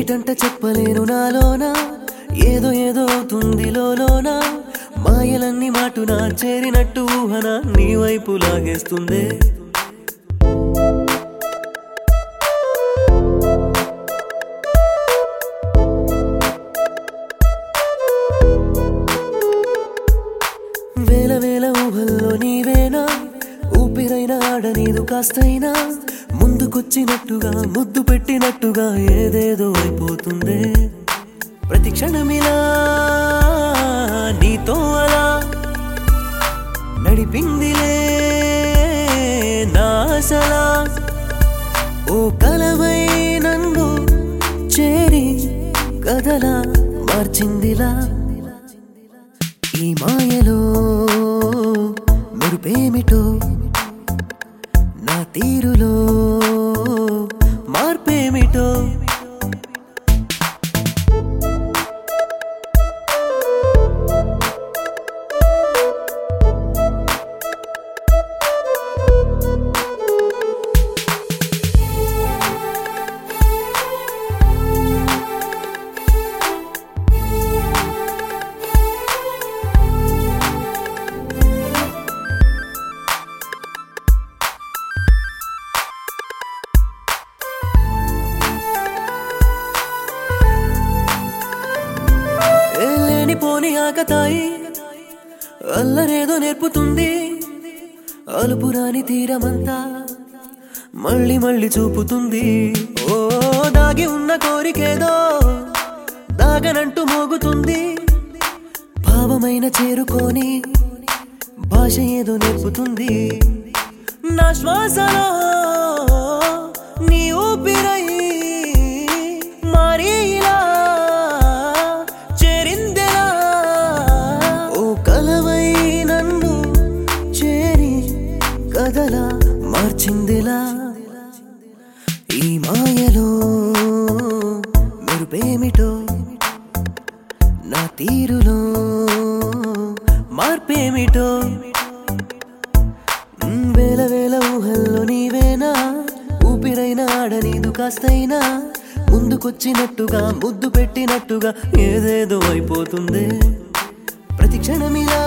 ఏమిటంట చెప్పలేను నాలోన ఏదో ఏదో అవుతుంది లోలోన మాయలన్నీ మాటున చేరినట్టు ఊహన నీ వైపు లాగేస్తుందే వేల వేల ఊహల్లో నీవేనా ఊపిరైనా ఆడనీదు కాస్తైనా ముందుకొచ్చినట్టుగా ముద్దు పెట్టినట్టుగా ఏదేదో అయిపోతుందే ప్రతి క్షణమిలా నీతో అలా నడిపిందిలే నాసలా ఓ కలవై నన్ను చేరి కదలా మార్చిందిలా ఈ మాయలో మెరుపేమిటో నా తీరులో మార్పేమిటో పోని ఆకతాయి అల్లరేదో నేర్పుతుంది అలుపురాని తీరమంతా మళ్ళీ మళ్ళీ చూపుతుంది ఓ దాగి ఉన్న కోరికేదో దాగనంటూ మోగుతుంది భావమైన చేరుకొని భాష ఏదో నేర్పుతుంది నా శ్వాసలో నీ ఊపిరై మారి ఇలా కదలా మార్చిందిలా ఈ మాయలో మెరుపేమిటో నా తీరులో మార్పేమిటో వేల వేల ఊహల్లో నీవేనా ఊపిరైనా ఆడనీదు కాస్తైనా ముందుకొచ్చినట్టుగా ముద్దు పెట్టినట్టుగా ఏదేదో అయిపోతుంది ప్రతి క్షణమిలా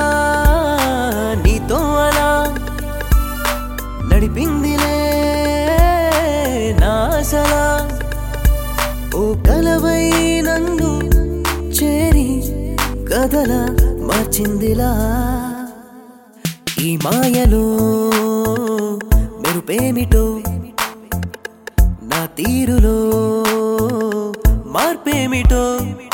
నీతో అలా నడిపిందిలే నాసలా ఓ కలవై నన్ను చేరి కదలా మార్చిందిలా ఈ మాయలో మెరుపేమిటో నా తీరులో మార్పేమిటో